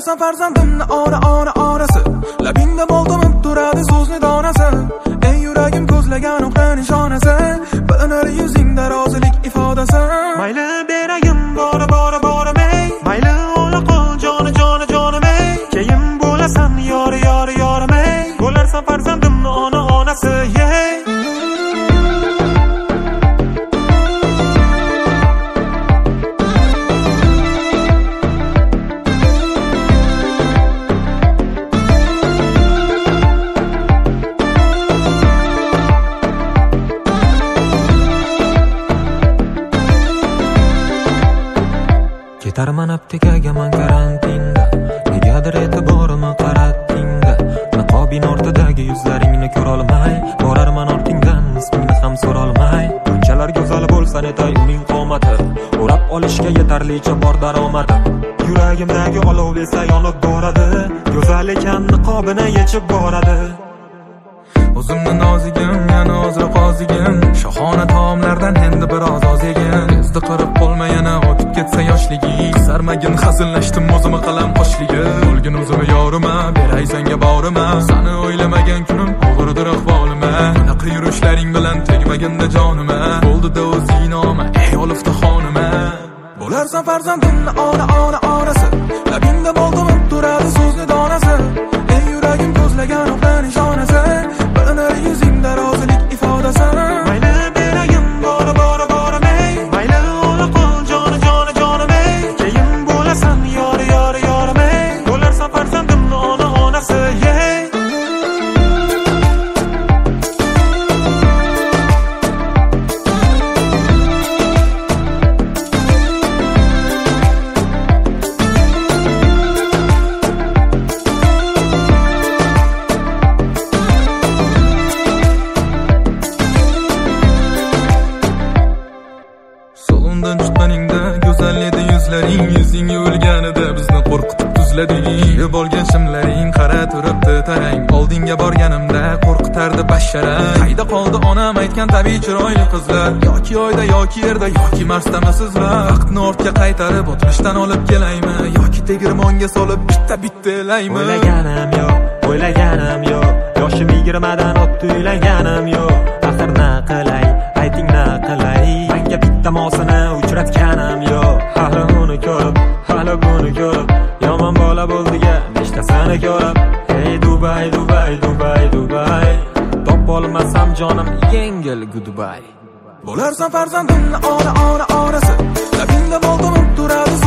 Bo'larsan farzandimni orasi, labingda bo'ldim turadi so'zni donasi. Ey yuragim ko'zlagan o'qdan nishonasi, bilinar yuzingda rozilik ifodasi. Mayli beragim boramay, mayli ola qol jonim ey. Keyin bo'lasan yorimay, bo'larsan farzandimni onasi, yeah. Ketarman aptekaga man karantinda, negadir e'tiborimni qaratdingda. Niqobing ortidagi yuzlaringni ko'rolmay, borarman ortingdan ismingni ham so'rolmay. Bunchalar go'zal bo'lsa netay uning qomati, o'rab olishga yetarlicha bor daromadi. Yuragimdagi olov esa yonib boradi, go'zal ekan niqobini yechib boradi. O'zimni nozigim, yana ozroq ozigim, shohona taomlardan endi biroz oz yegin. Tezda qirib qolma yana o'tib ketsa yoshliging. Sarmagin hazillashdim o'zimga qalam qo'shligim. Bo'lgin o'zimga yorima, beray senga borima. Seni o'ylamagan kunim og'irdir ahvolima. Bunaqa yurishlaring bilan tegmaginda jonima. Bo'ldi-da o'zing noma, ey olifta xonima. Bo'larsan farzandimni orasi, labingda bo'ldim turadi so'zni donasi. Ey yuragim ko'zlagan o'qdan nishonasi, bilinar yuzingda rozilik ifodasi. Mayli beragim boramay, mayli ola qol jonim ey. Keyin bo'lasan yorimay, bo'larsan farzandimni onasi, yeah. Solundan chiqqaningda go'zal edi yuzlaring, yuzing o'lganida bizni qo'rqitib tuzlading. Yeb olgan shimlaring qara turibdi tarang, oldinga borganimda qo'rqitardi basharang. Qayda qoldi onam aytgan tabiiy chiroyli qizlar, yoki oyda yoki yerda yoki Marsdami sizlar? Vaqtni ortga qaytarib o'tmishdan olib kelaymi, yoki tegirmonga solib bitta elaymi? O'ylaganim yo'q, yoshim 20dan o'tdi uylaganim yo'q. Axir na qilay, ayting na qilay, menga bitta mosini uchratganim yo'q. Hali uni ko'rib, hali buni ko'rib, yomon bola bo'ldiga nechtasini ko'rib. Hey Dubai, topolmasam jonim yengil goodbye. Bo'larsan farzandimni orasi, labingda bo'ldim turadi